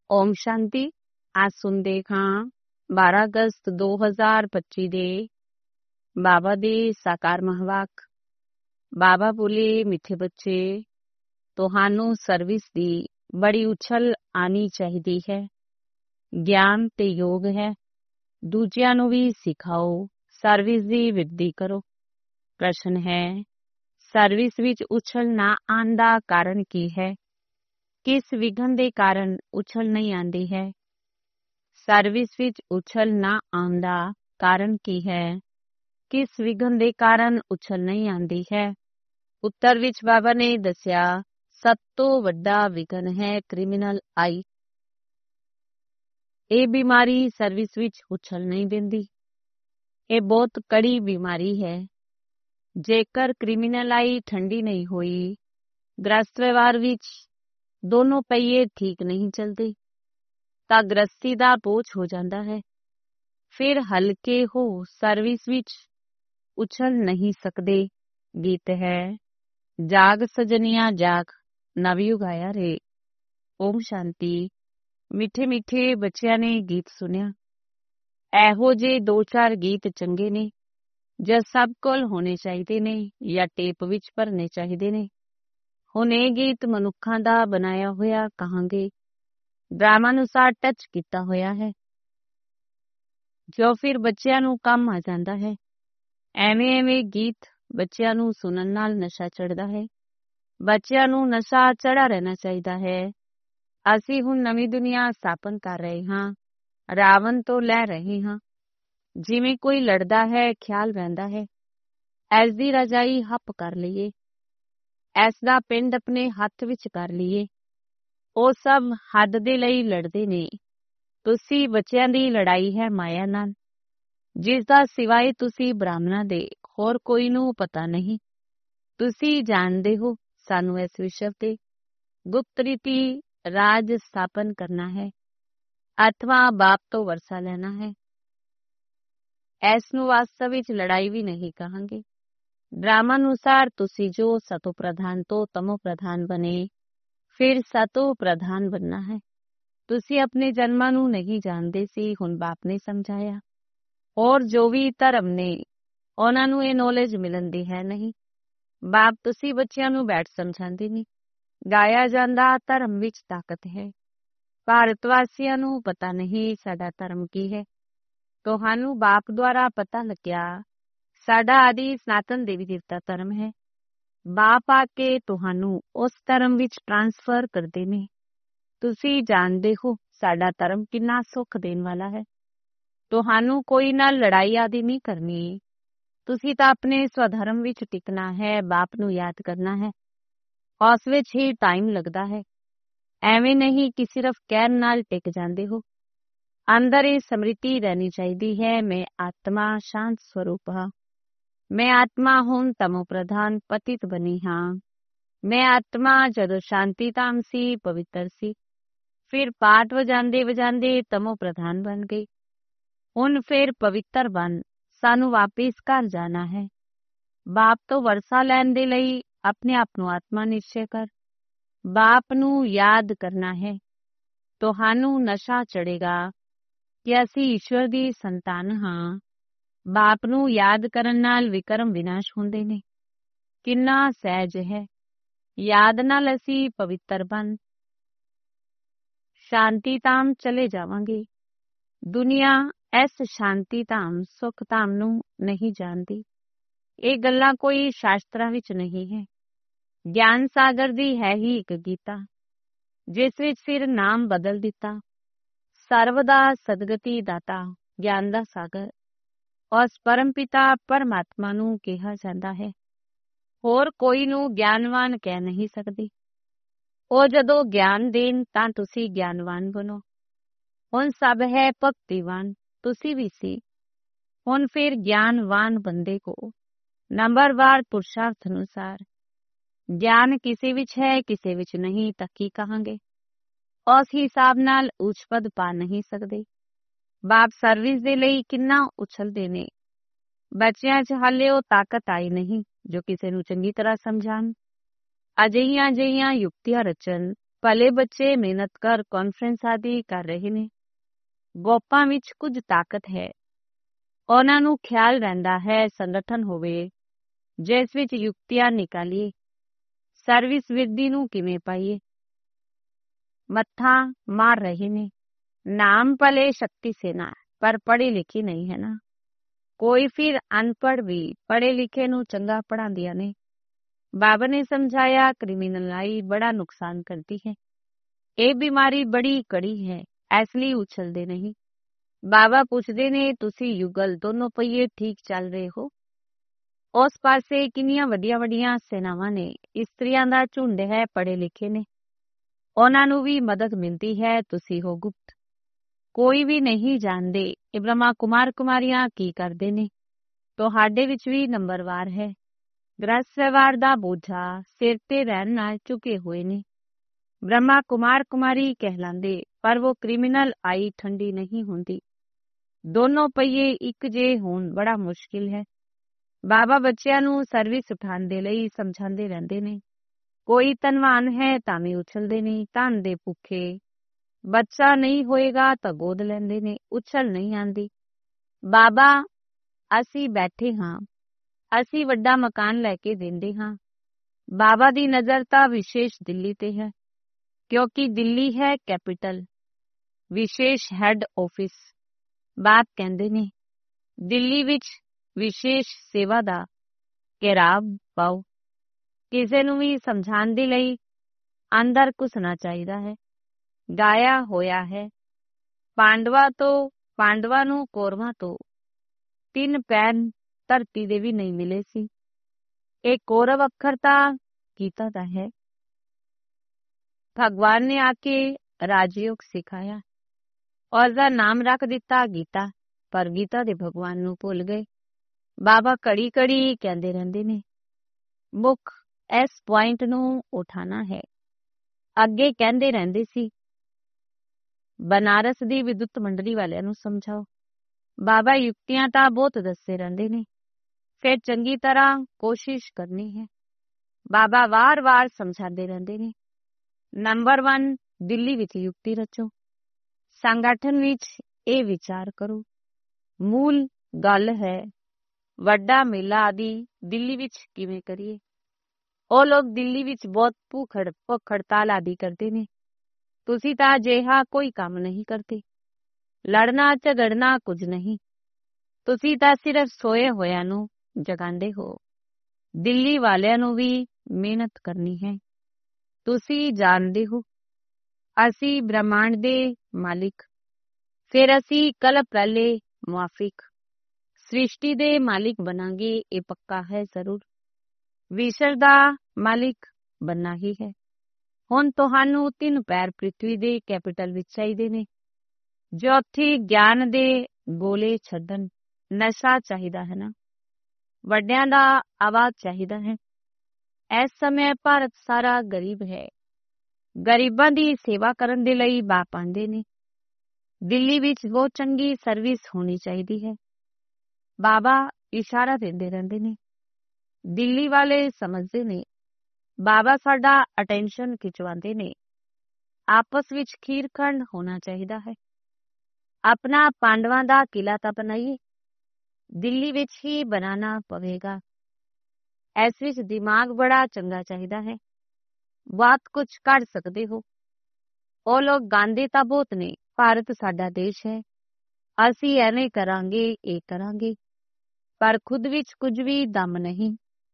ਓਮ ਸ਼ਾਂਤੀ। ਅੱਜ ਸੁਣਦੇ ਹਾਂ 12 ਅਗਸਤ 2025 ਦੇ ਬਾਬਾ ਦੇ ਸਾਕਾਰ ਮਹਾਵਾਕ। ਬਾਬਾ ਬੋਲੇ, ਮਿੱਠੇ ਬੱਚੇ, ਤੁਹਾਨੂੰ ਸਰਵਿਸ ਦੀ ਬੜੀ ਉਛਲ ਆਣੀ ਚਾਹੀਦੀ ਹੈ। ਗਿਆਨ ਤੇ ਯੋਗ ਹੈ, ਦੂਜਿਆਂ ਨੂੰ ਵੀ ਸਿਖਾਓ, ਸਰਵਿਸ ਦੀ ਵਿਰਧੀ ਕਰੋ। ਪ੍ਰਸ਼ਨ ਹੈ, ਸਰਵਿਸ ਵਿੱਚ ਉਛਲ ਨਾ ਆਉਣ ਦਾ ਕਾਰਨ ਕੀ ਹੈ? ਕਿਸ ਵਿਘਨ ਦੇ ਕਾਰਨ ਉਛਲ ਨਹੀਂ ਆਉਂਦੀ ਹੈ? ਸਰਵਿਸ ਵਿੱਚ ਉਛਲ ਨਾ ਆਉਣ ਦਾ ਕਾਰਨ ਕੀ ਹੈ? ਕਿਸ ਵਿਘਨ ਦੇ ਕਾਰਨ ਉਛਲ ਨਹੀਂ ਆਉਂਦੀ ਹੈ? ਉੱਤਰ ਵਿੱਚ ਬਾਬਾ ਨੇ ਦੱਸਿਆ, ਸਭ ਤੋਂ ਵੱਡਾ ਵਿਘਨ ਹੈ ਕ੍ਰਿਮੀਨਲ ਆਈ। ਇਹ ਬਿਮਾਰੀ ਸਰਵਿਸ ਵਿੱਚ ਉਛਲ ਨਹੀਂ ਦਿੰਦੀ। ਇਹ ਬਹੁਤ ਕੜੀ ਬਿਮਾਰੀ ਹੈ। ਜੇਕਰ ਕ੍ਰਿਮੀਨਲ ਆਈ ਠੰਡੀ ਨਹੀਂ ਹੋਈ, ਗ੍ਰਸਤ ਵਿਵਹਾਰ ਵਿੱਚ ਦੋਨੋਂ ਪਹੀਏ ਠੀਕ ਨਹੀਂ ਚੱਲਦੇ, ਤਾਂ ਗ੍ਰਸਤੀ ਦਾ ਬੋਝ ਹੋ ਜਾਂਦਾ ਹੈ। ਫਿਰ ਹਲਕੇ ਹੋ ਸਰਵਿਸ ਵਿੱਚ ਉਛਲ ਨਹੀਂ ਸਕਦੇ। ਗੀਤ ਹੈ, ਜਾਗ ਸਜਨੀਆਂ ਜਾਗ, ਨਵਯੁਗ ਆਇਆ ਰੇ। ਓਮ ਸ਼ਾਂਤੀ। ਮਿੱਠੇ ਮਿੱਠੇ ਬੱਚਿਆਂ ਨੇ ਗੀਤ ਸੁਣਿਆ। ਇਹੋ ਜਿਹੇ 2-4 ਗੀਤ ਚੰਗੇ ਨੇ ਜਾਂ ਸਭ ਕੋਲ ਹੋਣੇ ਚਾਹੀਦੇ ਨੇ ਜਾਂ ਟੇਪ ਵਿੱਚ ਭਰਨੇ ਚਾਹੀਦੇ ਨੇ। ਹੁਣ ਇਹ ਗੀਤ ਮਨੁੱਖਾਂ ਦਾ ਬਣਾਇਆ ਹੋਇਆ ਕਹਾਂਗੇ, ਡਰਾਮਾ ਅਨੁਸਾਰ ਟੱਚ ਕੀਤਾ ਹੋਇਆ ਹੈ, ਜੋ ਫਿਰ ਬੱਚਿਆਂ ਨੂੰ ਕੰਮ ਆ ਜਾਂਦਾ ਹੈ। ਐਵੇਂ ਗੀਤ ਬੱਚਿਆਂ ਨੂੰ ਸੁਣਨ ਨਾਲ ਨਸ਼ਾ ਚੜ੍ਹਦਾ ਹੈ। ਬੱਚਿਆਂ ਨੂੰ ਨਸ਼ਾ ਚੜ੍ਹਾ ਰਹਿਣਾ ਚਾਹੀਦਾ ਹੈ। ਅਸੀਂ ਹੁਣ ਨਵੀਂ ਦੁਨੀਆ ਸਥਾਪਨ ਕਰ ਰਹੇ ਹਾਂ, ਰਾਵਣ ਤੋਂ ਲੈ ਰਹੇ ਹਾਂ। ਜਿਵੇਂ ਕੋਈ ਲੜਦਾ ਹੈ, ਖਿਆਲ ਰਹਿੰਦਾ ਹੈ, ਐਸ ਦੀ ਰਜਾਈ ਹੱਪ ਕਰ ਲਈਏ, ਐਸ ਦਾ ਪਿੰਡ ਆਪਣੇ ਹੱਥ ਵਿੱਚ ਕਰ ਲਈਏ। ਉਹ ਸਭ ਹੱਦ ਦੇ ਲਈ ਲੜਦੇ ਨੇ। ਤੁਸੀਂ ਬੱਚਿਆਂ ਦੀ ਲੜਾਈ ਹੈ ਮਾਇਆ ਨਾਲ, ਜਿਸ ਦਾ ਸਿਵਾਏ ਤੁਸੀਂ ਬ੍ਰਾਹਮਣਾਂ ਦੇ ਹੋਰ ਕੋਈ ਨੂੰ ਪਤਾ ਨਹੀਂ। ਤੁਸੀਂ ਜਾਣਦੇ ਹੋ ਸਾਨੂੰ ਇਸ ਵਿਸ਼ਵ ਤੇ ਗੁਪਤ ਰੀਤੀ ਰਾਜ ਸਥਾਪਨ ਕਰਨਾ ਹੈ, ਅਥਵਾ ਬਾਪ ਤੋਂ ਵਰਸਾ ਲੈਣਾ ਹੈ। ਇਸ ਨੂੰ ਵਾਸਤਵ ਵਿੱਚ ਲੜਾਈ ਵੀ ਨਹੀਂ ਕਹਾਂਗੇ। ਡਰਾਮਾ ਅਨੁਸਾਰ ਤੁਸੀਂ ਜੋ ਸਤੋ ਪ੍ਰਧਾਨ ਤੋਂ ਤਮੋ ਪ੍ਰਧਾਨ ਬਣੇ, ਫਿਰ ਸਤੋ ਪ੍ਰਧਾਨ ਬਣਨਾ ਹੈ। ਤੁਸੀਂ ਆਪਣੇ ਜਨਮਾਂ ਨੂੰ ਨਹੀਂ ਜਾਣਦੇ ਸੀ, ਹੁਣ ਬਾਪ ਨੇ ਸਮਝਾਇਆ। ਔਰ ਜੋ ਵੀ ਧਰਮ ਨੇ, ਉਹਨਾਂ ਨੂੰ ਇਹ ਨੌਲੇਜ ਮਿਲਣ ਦੀ ਹੈ ਨਹੀਂ। ਬਾਪ ਤੁਸੀਂ ਬੱਚਿਆਂ ਨੂੰ ਬੈਠ ਸਮਝਾਉਂਦੇ ਨਹੀਂ। ਗਾਇਆ ਜਾਂਦਾ ਧਰਮ ਵਿੱਚ ਤਾਕਤ ਹੈ। ਭਾਰਤ ਵਾਸੀਆਂ ਨੂੰ ਪਤਾ ਨਹੀਂ ਸਾਡਾ ਧਰਮ ਕੀ ਹੈ। ਤੁਹਾਨੂੰ ਬਾਪ ਦੁਆਰਾ ਪਤਾ ਲੱਗਿਆ ਸਾਡਾ ਆਦਿ ਸਨਾਤਨ ਦੇਵੀ ਦੇਵਤਾ ਧਰਮ ਹੈ। ਬਾਪ ਆ ਕੇ ਤੁਹਾਨੂੰ ਉਸ ਧਰਮ ਵਿੱਚ ਟ੍ਰਾਂਸਫਰ ਕਰਦੇ ਨੇ। ਤੁਸੀਂ ਜਾਣਦੇ ਹੋ ਸਾਡਾ ਧਰਮ ਕਿੰਨਾ ਸੁੱਖ ਦੇਣ ਵਾਲਾ ਹੈ। ਤੁਹਾਨੂੰ ਕੋਈ ਨਾਲ ਲੜਾਈ ਆਦਿ ਨਹੀਂ ਕਰਨੀ। ਤੁਸੀਂ ਤਾਂ ਆਪਣੇ ਸਵਧਰਮ ਵਿੱਚ ਟਿਕਣਾ ਹੈ, ਬਾਪ ਨੂੰ ਯਾਦ ਕਰਨਾ ਹੈ। ਉਸ ਵਿੱਚ ਹੀ ਟਾਈਮ ਲੱਗਦਾ ਹੈ। ਐਵੇਂ ਨਹੀਂ ਕਿ ਸਿਰਫ ਕਹਿਣ ਨਾਲ ਟਿਕ ਜਾਂਦੇ ਹੋ। ਅੰਦਰ ਇਹ ਸਮ੍ਰਿਤੀ ਰਹਿਣੀ ਚਾਹੀਦੀ ਹੈ, ਮੈਂ ਆਤਮਾ ਸ਼ਾਂਤ ਸਰੂਪ ਹਾਂ। ਮੈਂ ਆਤਮਾ ਹੁਣ ਤਮੋ ਪ੍ਰਧਾਨ ਪਤਿਤ ਬਣੀ ਹਾਂ। ਮੈਂ ਆਤਮਾ ਜਦੋਂ ਸ਼ਾਂਤੀ ਧਾਮ ਸੀ, ਪਵਿੱਤਰ ਸੀ, ਫਿਰ ਪਾਠ ਵਜਾਂਦੇ ਤਮੋ ਪ੍ਰਧਾਨ ਬਣ ਗਈ। ਹੁਣ ਫਿਰ ਪਵਿੱਤਰ ਬਣ ਸਾਨੂੰ ਵਾਪਿਸ ਘਰ ਜਾਣਾ ਹੈ। ਬਾਪ ਤੋਂ ਵਰਸਾ ਲੈਣ ਦੇ ਲਈ ਆਪਣੇ ਆਪ ਨੂੰ ਆਤਮਾ ਨਿਸ਼ਚੈ ਕਰ, ਬਾਪ ਨੂੰ ਯਾਦ ਕਰਨਾ ਹੈ। ਤੁਹਾਨੂੰ ਨਸ਼ਾ ਚੜੇਗਾ ਕਿ ਅਸੀਂ ਈਸ਼ਵਰ ਦੀ ਸੰਤਾਨ ਹਾਂ। ਬਾਪ ਨੂੰ ਯਾਦ ਕਰਨ ਨਾਲ ਵਿਕਰਮ ਵਿਨਾਸ਼ ਹੁੰਦੇ ਨੇ। ਕਿੰਨਾ ਸਹਿਜ ਹੈ। ਯਾਦ ਨਾਲ ਅਸੀਂ ਪਵਿੱਤਰ ਬਣ ਸ਼ਾਂਤੀ ਧਾਮ ਚਲੇ ਜਾਵਾਂਗੇ। ਦੁਨੀਆ ਇਸ ਸ਼ਾਂਤੀ ਧਾਮ ਸੁੱਖ ਧਾਮ ਨੂੰ ਨਹੀਂ ਜਾਣਦੀ। ਇਹ ਗੱਲਾਂ ਕੋਈ ਸ਼ਾਸਤਰਾਂ ਵਿੱਚ ਨਹੀਂ ਹੈ। ਗਿਆਨ ਸਾਗਰ ਦੀ ਹੈ ਹੀ ਇੱਕ ਗੀਤਾ, ਜਿਸ ਵਿੱਚ ਫਿਰ ਨਾਮ ਬਦਲ ਦਿੱਤਾ। ਸਰਵ ਦਾ ਸਦਗਤੀ ਦਾਤਾ ਗਿਆਨ ਦਾ ਸਾਗਰ, ਉਸ ਪਰਮ ਪਿਤਾ ਪਰਮਾਤਮਾ ਨੂੰ ਕਿਹਾ ਜਾਂਦਾ ਹੈ। ਹੋਰ ਕੋਈ ਨੂੰ ਗਿਆਨਵਾਨ ਕਹਿ ਨਹੀਂ ਸਕਦੇ। ਉਹ ਜਦੋਂ ਗਿਆਨ ਦੇਣ ਤਾਂ ਤੁਸੀਂ ਗਿਆਨਵਾਨ ਬਣੋ। ਹੁਣ ਸਭ ਹੈ ਭਗਤੀਵਾਨ, ਤੁਸੀਂ ਵੀ ਸੀ। ਹੁਣ ਫਿਰ ਗਿਆਨਵਾਨ ਬੰਦੇ ਕੋ ਨੰਬਰਵਾਰ ਪੁਰਸ਼ਾਰਥ ਅਨੁਸਾਰ ਗਿਆਨ ਕਿਸੇ ਵਿੱਚ ਹੈ, ਕਿਸੇ ਵਿੱਚ ਨਹੀਂ, ਤਾਂ ਕੀ ਕਹਾਂਗੇ। ਉਸ ਹਿਸਾਬ ਨਾਲ ਉੱਚ ਪਦ ਪਾ ਨਹੀਂ ਸਕਦੇ। ਬਾਪ ਸਰਵਿਸ ਦੇ ਲਈ ਕਿੰਨਾ ਉਛਲਦੇ ਨੇ। ਬੱਚਿਆਂ 'ਚ ਹਾਲੇ ਉਹ ਤਾਕਤ ਆਈ ਨਹੀਂ ਜੋ ਕਿਸੇ ਨੂੰ ਚੰਗੀ ਤਰ੍ਹਾਂ ਸਮਝਾਣ। ਅਜਿਹੀਆਂ ਯੁਕਤੀਆਂ ਰਚਨ ਭਲੇ ਬੱਚੇ ਮਿਹਨਤ ਕਰ ਕਾਨਫਰੰਸ ਆਦਿ ਕਰ ਰਹੇ ਨੇ। ਗੋਪਾਂ ਵਿੱਚ ਕੁਝ ਤਾਕਤ ਹੈ। ਉਹਨਾਂ ਨੂੰ ਖਿਆਲ ਰਹਿੰਦਾ ਹੈ ਸੰਗਠਨ ਹੋਵੇ ਜਿਸ ਵਿੱਚ ਯੁਕਤੀਆਂ ਨਿਕਾਲੀਏ, ਸਰਵਿਸ ਵਿਰਦੀ ਨੂੰ ਕਿਵੇਂ ਪਾਈਏ। ਮੱਥਾ ਮਾਰ ਰਹੇ ਨੇ। ਨਾਮ ਭਲੇ ਸ਼ਕਤੀ ਸੇਨਾ, ਪਰ ਪੜ੍ਹੀ ਲਿਖੀ ਨਹੀਂ ਹੈ ਨਾ। ਕੋਈ ਫਿਰ ਅਨਪੜ੍ਹ ਵੀ ਪੜ੍ਹੇ ਲਿਖੇ ਨੂੰ ਚੰਗਾ ਪੜ੍ਹਾਉਂਦੀਆਂ ਨੇ। ਬਾਬਾ ਨੇ ਸਮਝਾਇਆ ਕ੍ਰਿਮੀਨਲਾਈ ਬੜਾ ਨੁਕਸਾਨ ਕਰਦੀ ਹੈ। ਇਹ ਬਿਮਾਰੀ ਬੜੀ ਕੜੀ ਹੈ, ਇਸ ਲਈ ਉਛਲਦੇ ਨਹੀਂ। ਬਾਬਾ ਪੁੱਛਦੇ ਨੇ ਤੁਸੀਂ ਯੁਗਲ ਦੋਨੋਂ ਪਹੀਏ ਠੀਕ ਚੱਲ ਰਹੇ ਹੋ? ਉਸ ਪਾਸੇ ਕਿੰਨੀਆਂ ਵੱਡੀਆਂ ਵੱਡੀਆਂ ਸੇਨਾਵਾਂ ਨੇ, ਇਸਤਰੀਆਂ ਦਾ ਝੁੰਡ ਹੈ, ਪੜ੍ਹੇ ਲਿਖੇ ਨੇ, ਉਹਨਾਂ ਨੂੰ ਵੀ ਮਦਦ ਮਿਲਦੀ ਹੈ। ਤੁਸੀਂ ਹੋ ਗੁਪਤ, ਕੋਈ ਵੀ ਨਹੀਂ ਜਾਣਦੇ ਇਹ ਬ੍ਰਹਮਾ ਕੁਮਾਰ ਕੁਮਾਰੀਆਂ ਕੀ ਕਰਦੇ ਨੇ। ਤੁਹਾਡੇ ਵਿੱਚ ਵੀ ਨੰਬਰਵਾਰ ਹੈ। ਗ੍ਰਸਤ ਵਿਵਹਾਰ ਦਾ ਬੋਝਾ ਸਿਰ ਤੇ ਰਹਿਣ ਨਾਲ ਚੁੱਕੇ ਹੋਏ ਨੇ। ਬ੍ਰਹਮਾ ਕੁਮਾਰ ਕੁਮਾਰੀ ਕਹਿਲਾਂਦੇ, ਪਰ ਉਹ ਕ੍ਰਿਮੀਨਲ ਆਈ ਠੰਡੀ ਨਹੀਂ ਹੁੰਦੀ। ਦੋਨੋਂ ਪਹੀਏ ਇੱਕ ਜੇ ਹੋਣ ਬੜਾ ਮੁਸ਼ਕਿਲ ਹੈ। ਬਾਬਾ ਬੱਚਿਆਂ ਨੂੰ ਸਰਵਿਸ ਉਠਾਉਣ ਦੇ ਲਈ ਸਮਝਾਉਂਦੇ ਰਹਿੰਦੇ ਨੇ। ਕੋਈ ਧਨਵਾਨ ਹੈ ਤਾਂ ਵੀ ਉਛਲਦੇ ਨਹੀਂ, ਧਨ ਦੇ ਭੁੱਖੇ। ਬੱਚਾ ਨਹੀਂ ਹੋਏਗਾ ਤਾਂ ਗੋਦ ਲੈਂਦੇ ਨੇ, ਉਛਲ ਨਹੀਂ ਆਂਦੀ। ਬਾਬਾ ਅਸੀਂ ਬੈਠੇ ਹਾਂ, ਅਸੀਂ ਵੱਡਾ ਮਕਾਨ ਲੈ ਕੇ ਦਿੰਦੇ ਹਾਂ। ਬਾਬਾ ਦੀ ਨਜ਼ਰ ਤਾਂ ਵਿਸ਼ੇਸ਼ ਦਿੱਲੀ ਤੇ ਹੈ, ਕਿਉਂਕਿ ਦਿੱਲੀ ਹੈ ਕੈਪੀਟਲ, ਵਿਸ਼ੇਸ਼ ਹੈੱਡ ਆਫਿਸ। ਬਾਪ ਕਹਿੰਦੇ ਨੇ ਦਿੱਲੀ ਵਿੱਚ ਵਿਸ਼ੇਸ਼ ਸੇਵਾ ਦਾ ਘੇਰਾਵ ਪਾਓ। ਕਿਸੇ ਨੂੰ ਵੀ ਸਮਝਾਉਣ ਦੇ ਲਈ ਅੰਦਰ ਘੁਸਣਾ ਚਾਹੀਦਾ ਹੈ। ਗਾਇਆ ਹੋਇਆ ਹੈ ਪਾਂਡਵਾਂ ਨੂੰ ਕੌਰਵਾਂ ਤੋਂ 3 ਪੈਨ ਧਰਤੀ ਦੇ ਵੀ ਨਹੀਂ ਮਿਲੇ ਸੀ। ਇਹ ਕੌਰਵ ਅੱਖਰ ਤਾਂ ਗੀਤਾ ਦਾ ਹੈ। ਭਗਵਾਨ ਨੇ ਆ ਕੇ ਰਾਜਯੋਗ ਸਿਖਾਇਆ, ਉਸਦਾ ਨਾਮ ਰੱਖ ਦਿੱਤਾ ਗੀਤਾ, ਪਰ ਗੀਤਾ ਦੇ ਭਗਵਾਨ ਨੂੰ ਭੁੱਲ ਗਏ। ਬਾਬਾ ਘੜੀ ਘੜੀ ਕਹਿੰਦੇ ਰਹਿੰਦੇ ਨੇ, ਮੁੱਖ ਇਸ ਪੁਆਇੰਟ ਨੂੰ ਉਠਾਣਾ ਹੈ। ਅੱਗੇ ਕਹਿੰਦੇ ਰਹਿੰਦੇ ਸੀ ਬਨਾਰਸ ਦੀ ਵਿਦੁਤ ਮੰਡਲੀ ਵਾਲਿਆਂ ਨੂੰ ਸਮਝਾਓ। ਬਾਬਾ ਯੁਕਤੀਆਂ ਤਾਂ ਬਹੁਤ ਦੱਸਦੇ ਰਹਿੰਦੇ ਨੇ, ਫਿਰ ਚੰਗੀ ਤਰ੍ਹਾਂ ਕੋਸ਼ਿਸ਼ ਕਰਨੀ ਹੈ। ਬਾਬਾ ਵਾਰ-ਵਾਰ ਸਮਝਾਉਂਦੇ ਰਹਿੰਦੇ ਨੇ। ਨੰਬਰ 1 ਦਿੱਲੀ ਵਿੱਚ ਯੁਕਤੀ ਰਚੋ। ਸੰਗਠਨ ਵਿੱਚ ਇਹ ਵਿਚਾਰ ਕਰੋ। ਮੂਲ ਗੱਲ ਹੈ ਵੱਡਾ ਮੇਲਾ ਆਦਿ ਦਿੱਲੀ ਵਿੱਚ ਕਿਵੇਂ ਕਰੀਏ। ਉਹ ਲੋਕ ਦਿੱਲੀ ਵਿੱਚ ਬਹੁਤ ਭੁੱਖ ਹੜਤਾਲ ਆਦਿ ਕਰਦੇ ਨੇ। ਤੁਸੀਂ ਤਾਂ ਅਜਿਹਾ ਕੋਈ ਕੰਮ ਨਹੀਂ ਕਰਦੇ। ਲੜਨਾ ਝਗੜਨਾ ਕੁਝ ਨਹੀਂ। ਤੁਸੀਂ ਤਾਂ ਸਿਰਫ ਸੋਏ ਹੋਇਆਂ ਨੂੰ ਜਗਾਉਂਦੇ ਹੋ। ਦਿੱਲੀ ਵਾਲਿਆਂ ਨੂੰ ਵੀ ਮਿਹਨਤ ਕਰਨੀ ਹੈ। ਤੁਸੀਂ ਜਾਣਦੇ ਹੋ ਅਸੀਂ ਬ੍ਰਹਮਾਂਡ ਦੇ ਮਾਲਿਕ, ਫਿਰ ਅਸੀਂ ਕੱਲ ਪਹਿਲੇ ਮੁਆਫਿਕ ਸ੍ਰਿਸ਼ਟੀ ਦੇ ਮਾਲਿਕ ਬਣਾਂਗੇ। ਇਹ ਪੱਕਾ ਹੈ ਜ਼ਰੂਰ। ਵਿਸ਼ਵ ਦਾ ਮਾਲਿਕ ਬਣਨਾ ਹੀ ਹੈ। ਹੁਣ ਤੁਹਾਨੂੰ 3 ਪੈਰ ਪ੍ਰਿਥਵੀ ਦੇ ਕੈਪੀਟਲ ਵਿੱਚ ਚਾਹੀਦੇ ਨੇ, ਜੋ ਉੱਥੇ ਗਿਆਨ ਦੇ ਗੋਲੇ ਛੱਡਣ। ਨਸ਼ਾ ਚਾਹੀਦਾ ਹੈ ਨਾ, ਵੱਡਿਆਂ ਦਾ ਆਵਾਜ਼ ਚਾਹੀਦਾ ਹੈ। ਇਸ ਸਮੇਂ ਭਾਰਤ ਸਾਰਾ ਗਰੀਬ ਹੈ। ਗਰੀਬਾਂ ਦੀ ਸੇਵਾ ਕਰਨ ਦੇ ਲਈ ਬਾਪ ਆਉਂਦੇ ਨੇ। ਦਿੱਲੀ ਵਿੱਚ ਬਹੁਤ ਚੰਗੀ ਸਰਵਿਸ ਹੋਣੀ ਚਾਹੀਦੀ ਹੈ। ਬਾਬਾ ਇਸ਼ਾਰਾ ਦਿੰਦੇ ਰਹਿੰਦੇ ਨੇ। ਦਿੱਲੀ ਵਾਲੇ ਸਮਝਦੇ ਨੇ ਬਾਬਾ ਸਾਡਾ ਅਟੈਂਸ਼ਨ ਖਿਚਵਾਉਂਦੇ ਨੇ। ਆਪਸ ਵਿੱਚ ਖੀਰਖੰਡ ਹੋਣਾ ਚਾਹੀਦਾ ਹੈ। ਆਪਣਾ ਪਾਂਡਵਾਂ ਦਾ ਕਿਲਾ ਤਾਂ ਬਣਾਈਏ, ਦਿੱਲੀ ਵਿੱਚ ਹੀ ਬਣਾਉਣਾ ਪਵੇਗਾ। ਇਸ ਵਿੱਚ ਦਿਮਾਗ ਬੜਾ ਚੰਗਾ ਚਾਹੀਦਾ ਹੈ। ਬਾਤ ਕੁਝ ਕਰ ਸਕਦੇ ਹੋ। ਉਹ ਲੋਕ ਗਾਂਦੇ ਤਾਂ ਬਹੁਤ ਨੇ, ਭਾਰਤ ਸਾਡਾ ਦੇਸ਼ ਹੈ, ਅਸੀਂ ਐਵੇਂ ਕਰਾਂਗੇ, ਇਹ ਕਰਾਂਗੇ, ਪਰ ਖੁਦ ਵਿੱਚ ਕੁਝ ਵੀ ਦਮ ਨਹੀਂ।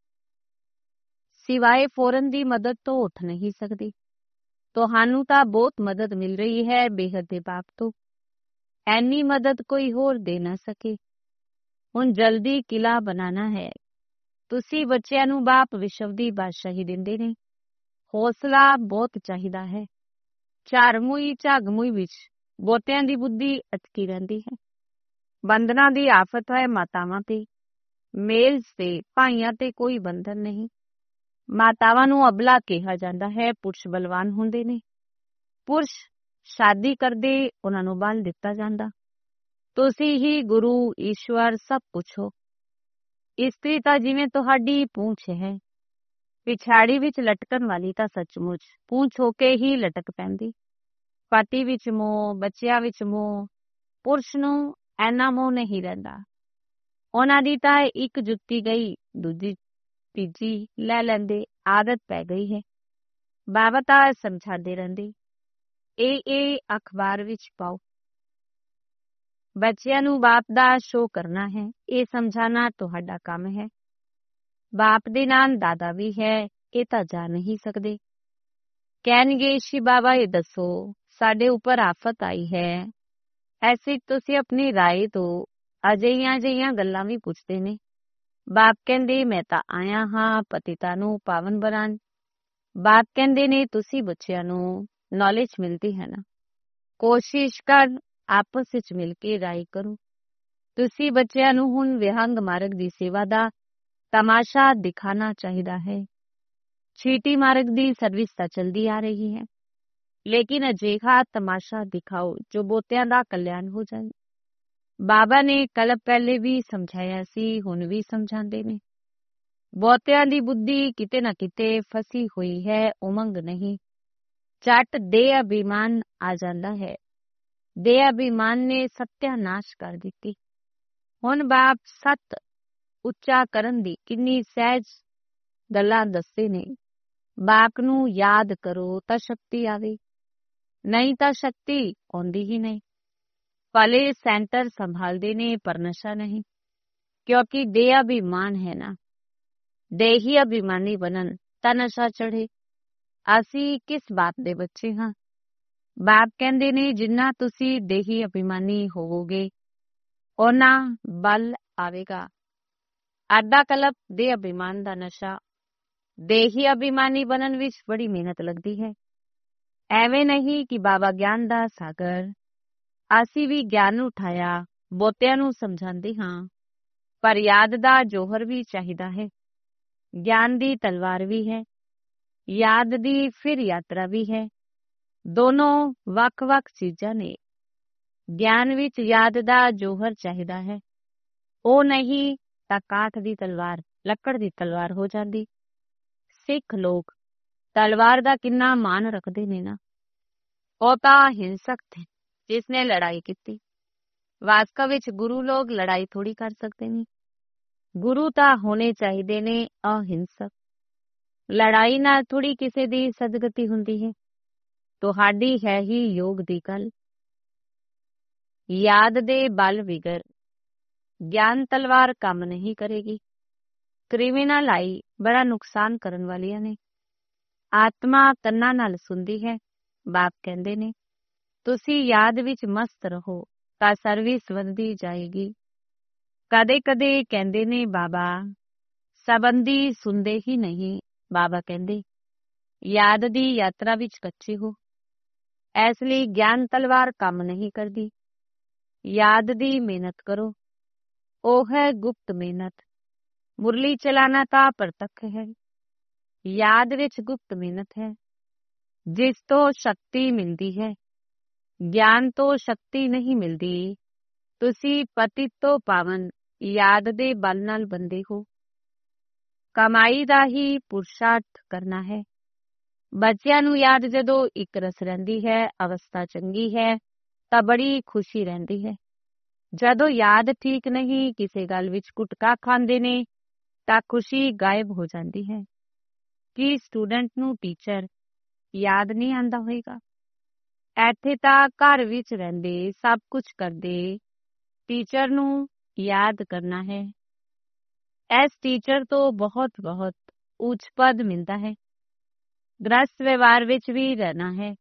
ਸਿਵਾਏ ਫੌਰਨ ਦੀ ਮਦਦ ਤੋਂ ਉੱਠ ਨਹੀਂ ਸਕਦੀ। ਤੁਹਾਨੂੰ ਤਾਂ ਬਹੁਤ ਮਦਦ ਮਿਲ ਰਹੀ ਹੈ ਬੇਹਦ ਦੇ ਬਾਪ ਤੋਂ। ਐਨੀ ਮਦਦ ਕੋਈ ਹੋਰ ਦੇ ਨਾ ਸਕੇ। ਹੁਣ ਜਲਦੀ ਕਿਲਾ ਬਣਾਉਣਾ ਹੈ। ਤੁਸੀਂ ਬੱਚਿਆਂ ਨੂੰ ਬਾਪ ਵਿਸ਼ਵ ਦੀ ਬਾਦਸ਼ਾਹੀ ਦਿੰਦੇ ਨੇ। ਹੌਸਲਾ ਬਹੁਤ ਚਾਹੀਦਾ ਹੈ। ਝਾਰਮੂਈ ਝਾਗਮੂਈ ਵਿੱਚ ਬਹੁਤਿਆਂ ਦੀ ਬੁੱਧੀ ਅਟਕੀ ਰਹਿੰਦੀ ਹੈ। ਬੰਧਨਾਂ ਦੀ ਆਫਤ ਹੈ ਮਾਤਾਵਾਂ ਤੇ। ਮੇਲਸ ਤੇ ਭਾਈਆਂ ਤੇ ਕੋਈ ਬੰਧਨ ਨਹੀਂ। ਮਾਤਾਵਾਂ ਨੂੰ ਅਬਲਾ ਕਿਹਾ ਜਾਂਦਾ ਹੈ। ਪੁਰਸ਼ ਬਲਵਾਨ ਹੁੰਦੇ ਨੇ। ਪੁਰਸ਼ ਸ਼ਾਦੀ ਕਰਦੇ, ਉਹਨਾਂ ਨੂੰ ਬਲ ਦਿੱਤਾ ਜਾਂਦਾ। ਤੁਸੀਂ ਹੀ ਗੁਰੂ ਈਸ਼ਵਰ ਸਭ ਕੁਛ ਹੋ। ਇਸਤਰੀ ਤਾਂ ਜਿਵੇਂ ਤੁਹਾਡੀ ਪੂੰਛ ਹੈ। ਪਿਛਾੜੀ ਵਿੱਚ ਲਟਕਣ ਵਾਲੀ ਤਾਂ ਸੱਚਮੁੱਚ ਪੂੰਛ ਹੋ ਕੇ ਹੀ ਲਟਕ ਪੈਂਦੀ। ਪਤੀ ਵਿੱਚ ਮੋਹ, ਬੱਚਿਆਂ ਵਿੱਚ ਮੋਹ, ਪੁਰਸ਼ ਨੂੰ ਐਨਾ ਮੋਹ ਨਹੀਂ ਰਹਿੰਦਾ। ਉਹਨਾਂ ਦੀ ਤਾਂ ਇੱਕ ਜੁੱਤੀ ਗਈ, ਦੂਜੀ ਤੀਜੀ ਲੈ ਲੈਂਦੇ, ਆਦਤ ਪੈ ਗਈ ਹੈ। ਬਾਬਾ ਤਾਂ ਸਮਝਾਉਂਦੇ ਰਹਿੰਦੇ, ਇਹ ਅਖਬਾਰ ਵਿੱਚ ਪਾਓ। ਬੱਚਿਆਂ ਨੂੰ ਬਾਪ ਦਾ ਸ਼ੋਅ ਕਰਨਾ ਹੈ, ਇਹ ਸਮਝਾਣਾ ਤੁਹਾਡਾ ਕੰਮ ਹੈ। ਬਾਪ ਦੇ ਨਾਲ ਦਾਦਾ ਵੀ ਹੈ, ਇਹ ਤਾਂ ਜਾ ਨਹੀਂ ਸਕਦੇ। ਕਹਿਣਗੇ ਸ਼ੀ ਬਾਬਾ ਇਹ ਦੱਸੋ, ਸਾਡੇ ਉੱਪਰ ਆਫਤ ਆਈ ਹੈ। ਐਸੀ ਤੁਸੀਂ ਆਪਣੀ ਰਾਏ ਤੋਂ ਅਜਿਹੀਆਂ ਗੱਲਾਂ ਵੀ ਪੁੱਛਦੇ ਨੇ। ਬਾਪ ਕਹਿੰਦੇ ਮੈਂ ਤਾਂ ਆਇਆ ਹਾਂ ਪਤਿਤਾ ਨੂੰ ਪਾਵਨ ਬਣਾਉਣ। ਬਾਪ ਕਹਿੰਦੇ ਨੇ ਤੁਸੀਂ ਬੱਚਿਆਂ ਨੂੰ ਨੌਲੇਜ ਮਿਲਦੀ ਹੈ ਨਾ, ਕੋਸ਼ਿਸ਼ ਕਰ ਆਪਸ ਵਿੱਚ ਮਿਲ ਕੇ ਰਾਏ ਕਰੋ। ਤੁਸੀਂ ਬੱਚਿਆਂ ਨੂੰ ਹੁਣ ਵਿਹੰਗ ਮਾਰਗ ਦੀ ਸੇਵਾ ਦਾ ਤਮਾਸ਼ਾ ਦਿਖਾਣਾ ਚਾਹੀਦਾ ਹੈ। ਛੀਟੀ ਮਾਰਗ ਦੀ ਸਰਵਿਸ ਤਾਂ ਚਲਦੀ ਆ ਰਹੀ ਹੈ, ਲੇਕਿਨ ਅਜਿਹਾ ਤਮਾਸ਼ਾ ਦਿਖਾਓ ਜੋ ਬਹੁਤਿਆਂ ਦਾ ਕਲਿਆਣ ਹੋ ਜਾਏ। ਬਾਬਾ ਨੇ ਕੱਲ ਪਹਿਲੇ ਵੀ ਸਮਝਾਇਆ ਸੀ, ਹੁਣ ਵੀ ਸਮਝਾਉਂਦੇ ਨੇ। ਬਹੁਤਿਆਂ ਦੀ ਬੁੱਧੀ ਕਿਤੇ ਨਾ ਕਿਤੇ ਫਸੀ ਹੋਈ ਹੈ, ਉਮੰਗ ਨਹੀਂ। ਝੱਟ ਦੇ ਅਭਿਮਾਨ ਆ ਜਾਂਦਾ ਹੈ। ਦੇ ਅਭਿਮਾਨ ਨੇ ਸਤਿਆਨਾਸ਼ ਕਰ ਦਿੱਤੀ। ਹੁਣ ਬਾਪ ਸਤ ਉੱਚਾ ਕਰਨ ਦੀ ਕਿੰਨੀ ਸਹਿਜ ਗੱਲਾਂ ਦੱਸਦੇ ਨੇ। ਬਾਪ ਨੂੰ ਯਾਦ ਕਰੋ ਤਾਂ ਸ਼ਕਤੀ ਆਵੇ, ਨਹੀਂ ਤਾਂ ਸ਼ਕਤੀ ਆਉਂਦੀ ਹੀ ਨਹੀਂ। ਭਲੇ ਸੈਂਟਰ ਸੰਭਾਲਦੇ ਨੇ ਪਰ ਨਸ਼ਾ ਨਹੀਂ, ਕਿਉਂਕਿ ਦੇ ਅਭਿਮਾਨ ਹੈ ਨਾ। ਦੇਹੀ ਅਭਿਮਾਨੀ ਬਣਨ ਤਾਂ ਨਸ਼ਾ ਚੜੇ। ਅਸੀਂ ਕਿਸ ਬਾਪ ਦੇ ਬੱਚੇ ਹਾਂ? ਬਾਪ ਕਹਿੰਦੇ ਨੇ ਜਿੰਨਾ ਤੁਸੀਂ ਦੇਹੀ ਅਭਿਮਾਨੀ ਹੋਵੋਗੇ ਓਨਾ ਬਲ ਆਵੇਗਾ। ਅੱਧਾ ਕਲਪ ਦੇ ਅਭਿਮਾਨ ਦਾ ਨਸ਼ਾ। ਦੇਹੀ ਅਭਿਮਾਨੀ ਬਣਨ ਵਿੱਚ ਬੜੀ ਮਿਹਨਤ ਲੱਗਦੀ ਹੈ। ਐਵੇਂ ਨਹੀਂ ਕਿ ਬਾਬਾ ਗਿਆਨ ਦਾ ਸਾਗਰ, ਅਸੀਂ ਵੀ ਗਿਆਨ ਉਠਾਇਆ, ਬਹੁਤਿਆਂ ਨੂੰ ਸਮਝਾਉਂਦੇ ਹਾਂ, ਪਰ ਯਾਦ ਦਾ ਜੋਹਰ ਵੀ ਚਾਹੀਦਾ ਹੈ। ਗਿਆਨ ਦੀ ਤਲਵਾਰ ਵੀ ਹੈ, ਯਾਦ ਦੀ ਫਿਰ ਯਾਤਰਾ ਵੀ ਹੈ। ਦੋਨੋਂ ਵੱਖ-ਵੱਖ ਚੀਜ਼ਾਂ ਨੇ। ਗਿਆਨ ਵਿੱਚ ਯਾਦ ਦਾ ਜੋਹਰ ਚਾਹੀਦਾ ਹੈ, ਉਹ ਨਹੀਂ ਤਾਂ ਕਾਠ ਦੀ ਤਲਵਾਰ, ਲੱਕੜ ਦੀ ਤਲਵਾਰ ਹੋ ਜਾਂਦੀ। ਸਿੱਖ ਲੋਕ ਤਲਵਾਰ ਦਾ ਕਿੰਨਾ ਮਾਣ ਰੱਖਦੇ ਨੇ ਨਾ। ਉਹ ਤਾਂ ਹਿੰਸਕ ਥੇ ਜਿਸਨੇ ਲੜਾਈ ਕੀਤੀ। ਵਾਸਤਵ ਵਿੱਚ ਗੁਰੂ ਲੋਕ ਲੜਾਈ ਥੋੜੀ ਕਰ ਸਕਦੇ ਨੇ। ਗੁਰੂ ਤਾਂ ਹੋਣੇ ਚਾਹੀਦੇ ਨੇ ਅਹਿੰਸਕ। ਲੜਾਈ ਨਾਲ ਥੋੜੀ ਕਿਸੇ ਦੀ ਸਦਗਤੀ ਹੁੰਦੀ ਹੈ। ਤੁਹਾਡੀ ਹੈ ਹੀ ਯੋਗ ਦੀ ਗੱਲ। ਯਾਦ ਦੇ ਬਲ ਵਿਗਰ ਗਿਆਨ ਤਲਵਾਰ ਕੰਮ ਨਹੀਂ ਕਰੇਗੀ। ਕ੍ਰਿਮੀਨਲ ਆਈ ਬੜਾ ਨੁਕਸਾਨ ਕਰਨ ਵਾਲੀਆਂ ਨੇ। ਆਤਮਾ ਕੰਨਾਂ ਨਾਲ ਸੁਣਦੀ ਹੈ। ਬਾਪ ਕਹਿੰਦੇ ਨੇ ਤੁਸੀਂ ਯਾਦ ਵਿੱਚ ਮਸਤ ਰਹੋ ਤਾਂ ਸਰਵਿਸ ਵਧਦੀ ਜਾਏਗੀ। ਕਦੇ ਕਦੇ ਕਹਿੰਦੇ ਨੇ ਬਾਬਾ ਸਬੰਧੀ ਸੁਣਦੇ ਹੀ ਨਹੀਂ। ਬਾਬਾ ਕਹਿੰਦੇ ਯਾਦ ਦੀ ਯਾਤਰਾ ਵਿੱਚ ਕੱਚੇ ਹੋ, ਇਸ ਲਈ ਗਿਆਨ ਤਲਵਾਰ ਕੰਮ ਨਹੀਂ ਕਰਦੀ। ਯਾਦ ਦੀ ਮਿਹਨਤ ਕਰੋ, ਉਹ ਹੈ ਗੁਪਤ ਮਿਹਨਤ। ਮੁਰਲੀ ਚਲਾਣਾ ਤਾਂ ਪ੍ਰਤੱਖ ਹੈ, ਯਾਦ ਵਿੱਚ ਗੁਪਤ ਮਿਹਨਤ ਹੈ ਜਿਸ ਤੋਂ ਸ਼ਕਤੀ ਮਿਲਦੀ ਹੈ। ਗਿਆਨ ਤੋਂ ਸ਼ਕਤੀ ਨਹੀਂ ਮਿਲਦੀ। ਤੁਸੀਂ ਪਤਿਤ ਤੋਂ ਪਾਵਨ ਯਾਦ ਦੇ ਬਲ ਨਾਲ ਬੰਦੇ ਹੋ। ਕਮਾਈ ਦਾ ਹੀ ਪੁਰਸ਼ਾਰਥ ਕਰਨਾ ਹੈ। ਬੱਚਿਆਂ ਨੂੰ ਯਾਦ ਜਦੋਂ ਇੱਕ ਰਸ ਰਹਿੰਦੀ ਹੈ, ਅਵਸਥਾ ਚੰਗੀ ਹੈ ਤਾਂ ਬੜੀ ਖੁਸ਼ੀ ਰਹਿੰਦੀ ਹੈ। ਜਦੋਂ ਯਾਦ ਠੀਕ ਨਹੀਂ, ਕਿਸੇ ਗੱਲ ਵਿੱਚ ਗੁਟਕਾ ਖਾਂਦੇ ਨੇ ਤਾਂ ਖੁਸ਼ੀ ਗਾਇਬ ਹੋ ਜਾਂਦੀ ਹੈ। ਕੀ ਸਟੂਡੈਂਟ ਨੂੰ ਟੀਚਰ ਯਾਦ ਨਹੀਂ ਆਉਂਦਾ ਹੋਏਗਾ? ਇੱਥੇ ਤਾਂ ਘਰ ਵਿੱਚ ਰਹਿੰਦੇ ਸਭ ਕੁਝ ਕਰਦੇ ਟੀਚਰ ਨੂੰ ਯਾਦ ਕਰਨਾ ਹੈ। ਇਸ ਟੀਚਰ ਤੋਂ ਬਹੁਤ ਬਹੁਤ ਉੱਚ ਪਦ ਮਿਲਦਾ ਹੈ। ਗ੍ਰਸਤ ਵਿਵਹਾਰ ਵਿੱਚ ਵੀ ਰਹਿਣਾ ਹੈ।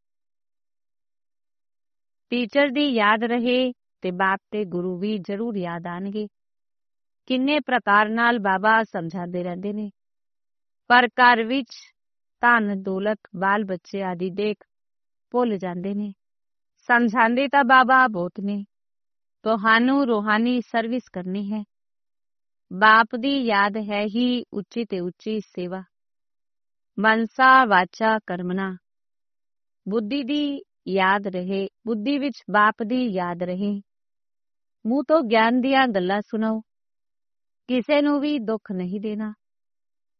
ਟੀਚਰ ਦੀ ਯਾਦ ਰਹੇ ਤੇ ਬਾਪ ਤੇ ਗੁਰੂ ਵੀ ਜ਼ਰੂਰ ਯਾਦ ਆਣਗੇ। ਕਿੰਨੇ ਪ੍ਰਕਾਰ ਨਾਲ ਬਾਬਾ ਸਮਝਾਉਂਦੇ ਰਹਿੰਦੇ ਨੇ, ਪਰ ਘਰ ਵਿੱਚ ਧਨ ਦੌਲਤ ਬਾਲ ਬੱਚੇ ਆਦਿ ਦੇਖ ਭੁੱਲ ਜਾਂਦੇ ਨੇ। ਸਮਝਾਉਂਦੇ ਤਾਂ ਬਾਬਾ ਬਹੁਤ ਨੇ। ਤੁਹਾਨੂੰ ਰੂਹਾਨੀ ਸਰਵਿਸ ਕਰਨੀ ਹੈ। ਬਾਪ ਦੀ ਯਾਦ ਹੈ ਹੀ ਉੱਚੀ ਤੇ ਉੱਚੀ ਸੇਵਾ। ਮਨਸਾ ਵਾਚਾ ਕਰਮਨਾ। ਬੁੱਧੀ ਦੀ ਯਾਦ ਰਹੇ, ਬੁੱਧੀ ਵਿੱਚ ਬਾਪ ਦੀ ਯਾਦ ਰਹੇ। ਮੂੰਹ ਤੋਂ ਗਿਆਨ ਦੀਆਂ ਗੱਲਾਂ ਸੁਣਾਓ, ਕਿਸੇ ਨੂੰ ਵੀ ਦੁੱਖ ਨਹੀਂ ਦੇਣਾ।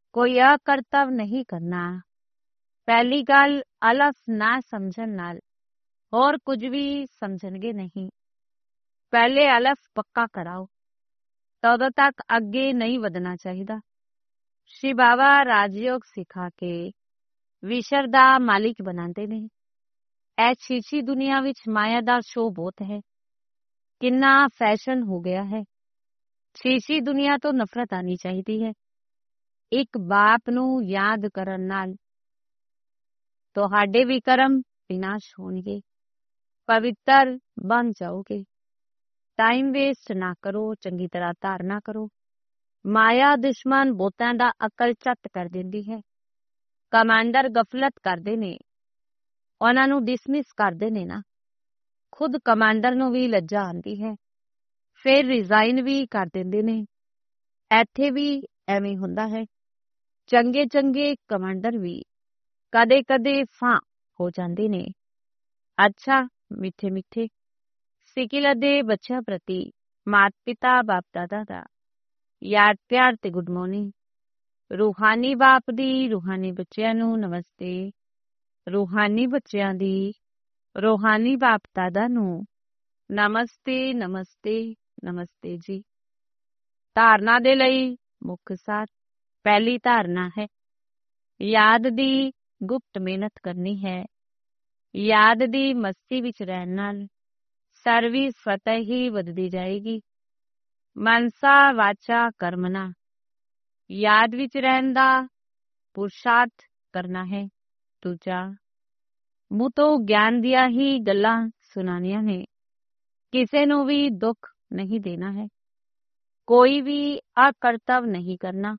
ਕੋਈ ਅਕਰਤਵ ਨਹੀਂ ਕਰਨਾ। ਪਹਿਲੀ ਗੱਲ, ਅਲਸ ਨਾ ਸਮਝਣ ਨਾਲ ਹੋਰ ਕੁਝ ਵੀ ਸਮਝਣਗੇ ਨਹੀਂ। ਪਹਿਲੇ ਅਲਸ ਪੱਕਾ ਕਰਾਓ, ਤਦੋਂ ਤੱਕ ਅੱਗੇ ਨਹੀਂ ਵਧਣਾ ਚਾਹੀਦਾ। ਸ਼੍ਰੀ ਬਾਬਾ ਰਾਜਯੋਗ ਸਿਖਾ ਕੇ ਵਿਸ਼ਵ ਦਾ ਮਾਲਿਕ ਬਣਾਉਂਦੇ ਨੇ। ਇਹ ਛੀਛੀ ਦੁਨੀਆ ਵਿੱਚ ਮਾਇਆ ਦਾ ਸ਼ੋਅ ਬਹੁਤ ਹੈ। ਕਿੰਨਾ ਫੈਸ਼ਨ ਹੋ ਗਿਆ ਹੈ। ਛੀਛੀ ਦੁਨੀਆ ਤੋਂ ਨਫ਼ਰਤ ਆਣੀ ਚਾਹੀਦੀ ਹੈ। ਇੱਕ ਬਾਪ ਨੂੰ ਯਾਦ ਕਰਨ ਨਾਲ ਤੁਹਾਡੇ ਵੀ ਕਰਮ ਵਿਨਾਸ਼ ਹੋਣਗੇ, ਪਵਿੱਤਰ ਬਣ ਜਾਓਗੇ। ਟਾਈਮ ਵੇਸਟ ਨਾ ਕਰੋ, ਚੰਗੀ ਤਰ੍ਹਾਂ ਧਾਰਨਾ ਕਰੋ। ਮਾਇਆ ਦੁਸ਼ਮਣ ਬਹੁਤਾਂ ਦਾ ਅਕਲ ਚੱਟ ਕਰ ਦਿੰਦੀ ਹੈ। ਕਮਾਂਡਰ ਗਫਲਤ ਕਰਦੇ ਨੇ, ਉਹਨਾਂ ਨੂੰ ਡਿਸਮਿਸ ਕਰਦੇ ਨੇ ਨਾ। ਖੁਦ ਕਮਾਂਡਰ ਨੂੰ ਵੀ ਲੱਜਾ ਆਉਂਦੀ ਹੈ, ਫਿਰ ਰਿਜ਼ਾਈਨ ਵੀ ਕਰ ਦਿੰਦੇ ਨੇ। ਇੱਥੇ ਵੀ ਐਵੇਂ ਹੁੰਦਾ ਹੈ। ਚੰਗੇ ਚੰਗੇ ਕਮਾਂਡਰ ਵੀ ਕਦੇ ਕਦੇ ਫਾਂ ਹੋ ਜਾਂਦੇ ਨੇ। ਅੱਛਾ, ਮਿੱਠੇ ਮਿੱਠੇ ਸਿੱਕਿਲ ਦੇ ਬੱਚਿਆਂ ਪ੍ਰਤੀ ਮਾਤਾ ਪਿਤਾ ਬਾਪ ਦਾਦਾ ਦਾ ਯਾਦ ਪਿਆਰ ਤੇ ਗੁੱਡ ਮਾਰਨਿੰਗ। ਰੂਹਾਨੀ ਬਾਪ ਦੀ ਰੂਹਾਨੀ ਬੱਚਿਆਂ ਨੂੰ ਨਮਸਤੇ। ਰੂਹਾਨੀ ਬੱਚਿਆਂ ਦੀ ਰੂਹਾਨੀ ਬਾਪ ਦਾਦਾ ਨੂੰ ਨਮਸਤੇ ਨਮਸਤੇ ਨਮਸਤੇ ਜੀ। ਧਾਰਨਾ ਦੇ ਲਈ ਮੁੱਖ ਸਾਰ। ਪਹਿਲੀ ਧਾਰਨਾ ਹੈ ਯਾਦ ਦੀ ਗੁਪਤ ਮਿਹਨਤ ਕਰਨੀ ਹੈ। ਯਾਦ ਦੀ ਮਸਤੀ ਵਿੱਚ ਰਹਿਣ ਨਾਲ ਸਰਵਿਸ ਫਤਿਹ ਹੀ ਵੱਧਦੀ ਜਾਏਗੀ। ਮਨਸਾ ਵਾਚਾ ਕਰਮਨਾ, ਯਾਦ ਵਿੱਚ ਰਹਿਣ ਦਾ ਪੁਰਸ਼ਾਰਥ ਕਰਨਾ ਹੈ। ਦੂਜਾ, ਮੂੰਹ ਤੋਂ ਗਿਆਨ ਦੀਆਂ ਹੀ ਗੱਲਾਂ ਸੁਣਾਉਣੀਆਂ ਨੇ। ਕਿਸੇ ਨੂੰ ਵੀ ਦੁੱਖ ਨਹੀਂ ਦੇਣਾ ਹੈ। ਕੋਈ ਵੀ ਅਕਰਤਵ ਨਹੀਂ ਕਰਨਾ।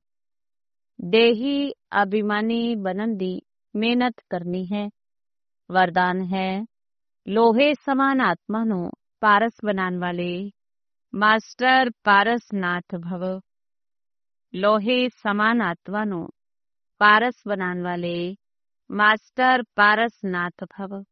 ਦੇਹੀ ਅਭਿਮਾਨੀ ਬਣਨ ਦੀ ਮਿਹਨਤ ਕਰਨੀ ਹੈ। ਵਰਦਾਨ ਹੈ, ਲੋਹੇ ਸਮਾਨ ਆਤਮਾ ਨੂੰ ਪਾਰਸ ਬਣਾਉਣ ਵਾਲੇ ਮਾਸਟਰ ਪਾਰਸਨਾਥ ਭਵ। ਲੋਹੇ ਸਮਾਨ ਆਤਮਾ ਨੂੰ ਪਾਰਸ ਬਣਾਉਣ ਵਾਲੇ ਮਾਸਟਰ ਪਾਰਸਨਾਥ ਭਵ।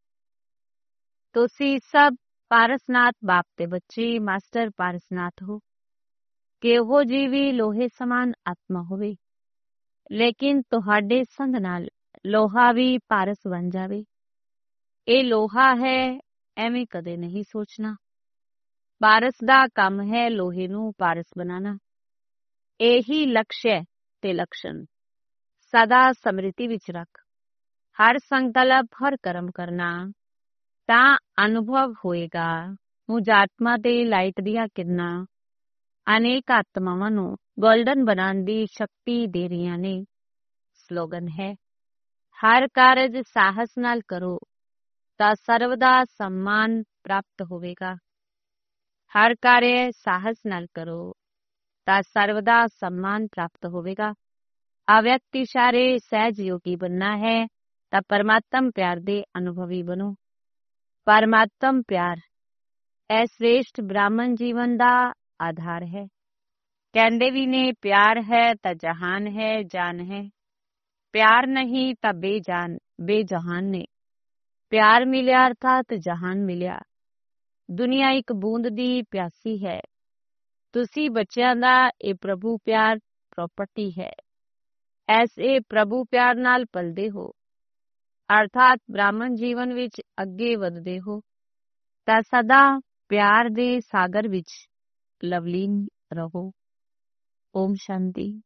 ਤੁਸੀਂ ਸਭ ਪਾਰਸਨਾਥ ਬਾਪ ਦੇ ਬੱਚੇ ਮਾਸਟਰ ਪਾਰਸਨਾਥ ਹੋ। ਕਿਹੋ ਜੀ ਵੀ ਲੋਹੇ ਸਮਾਨ ਆਤਮਾ ਹੋਵੇ, ਲੇਕਿਨ ਤੁਹਾਡੇ ਸੰਗ ਨਾਲ ਲੋਹਾ ਵੀ ਪਾਰਸ ਬਣ ਜਾਵੇ। ਇਹ ਲੋਹਾ ਹੈ, ਐਵੇਂ ਕਦੇ ਨਹੀਂ ਸੋਚਣਾ। ਪਾਰਸ ਦਾ ਕੰਮ ਹੈ ਲੋਹੇ ਨੂੰ ਪਾਰਸ ਬਣਾਉਣਾ। ਇਹੀ ਲਕਸ਼ ਹੈ ਤੇ ਲਕਸ਼ਣ ਸਦਾ ਸਮ੍ਰਿਤੀ ਵਿੱਚ ਰੱਖ। ਹਰ ਸੰਕਲਪ, ਹਰ ਕਰਮ ਕਰਨਾ ਤਾਂ ਅਨੁਭਵ ਹੋਏਗਾ। ਮੁਝਾਤਮਾ ਦੇ ਲਾਈਟ ਦੀਆਂ ਕਿਰਨਾਂ ਅਨੇਕ ਆਤਮਾਵਾਂ ਨੂੰ ਗੋਲਡਨ ਬਣਾਉਣ ਦੀ ਸ਼ਕਤੀ ਦੇ ਰਹੀਆਂ ਨੇ। ਸਲੋਗਨ ਹੈ, ਹਰ ਕਾਰਜ ਸਾਹਸ ਨਾਲ ਕਰੋ ਤਾਂ ਸਰਵ ਦਾ ਸਨਮਾਨ ਪ੍ਰਾਪਤ ਹੋਵੇਗਾ। ਹਰ ਕਾਰਜ ਸਾਹਸ ਨਾਲ ਕਰੋ ਤਾਂ ਸਰਵ ਦਾ ਸਨਮਾਨ ਪ੍ਰਾਪਤ ਹੋਵੇਗਾ। ਅਵਿਅਕਤ ਇਸ਼ਾਰੇ ਸਹਿਜ ਯੋਗੀ ਬਣਨਾ ਹੈ ਤਾਂ ਪਰਮਾਤਮ ਪਿਆਰ ਦੇ ਅਨੁਭਵੀ ਬਣੋ। ਪਰਮਾਤਮ ਪਿਆਰ ਇਹ ਸ੍ਰੇਸ਼ਟ ਬ੍ਰਾਹਮਣ ਜੀਵਨ ਦਾ ਆਧਾਰ ਹੈ। ਕਹਿੰਦੇ ਵੀ ਨੇ, ਪਿਆਰ ਹੈ ਤਾਂ ਜਹਾਨ ਹੈ, ਜਾਨ ਹੈ। ਪਿਆਰ ਨਹੀਂ ਤਾਂ ਬੇਜਾਨ ਬੇਜਹਾਨ ਨੇ। ਪਿਆਰ ਮਿਲਿਆ ਅਰਥਾਤ ਜਹਾਨ ਮਿਲਿਆ। ਦੁਨੀਆ ਇੱਕ ਬੂੰਦ ਦੀ ਪਿਆਸੀ ਹੈ। ਤੁਸੀਂ ਬੱਚਿਆਂ ਦਾ ਇਹ ਪ੍ਰਭੂ ਪਿਆਰ ਪ੍ਰਾਪਰਟੀ ਹੈ। ਐਸੇ ਪ੍ਰਭੂ ਪਿਆਰ ਨਾਲ ਪਲਦੇ ਹੋ, ਅਰਥਾਤ ਬ੍ਰਾਹਮਣ ਜੀਵਨ ਵਿੱਚ ਅੱਗੇ ਵਧਦੇ ਹੋ, ਤਾਂ ਸਦਾ ਪਿਆਰ ਦੇ ਸਾਗਰ ਵਿੱਚ ਲਵਲੀਨ ਰਹੋ। ਓਮ ਸ਼ਾਂਤੀ।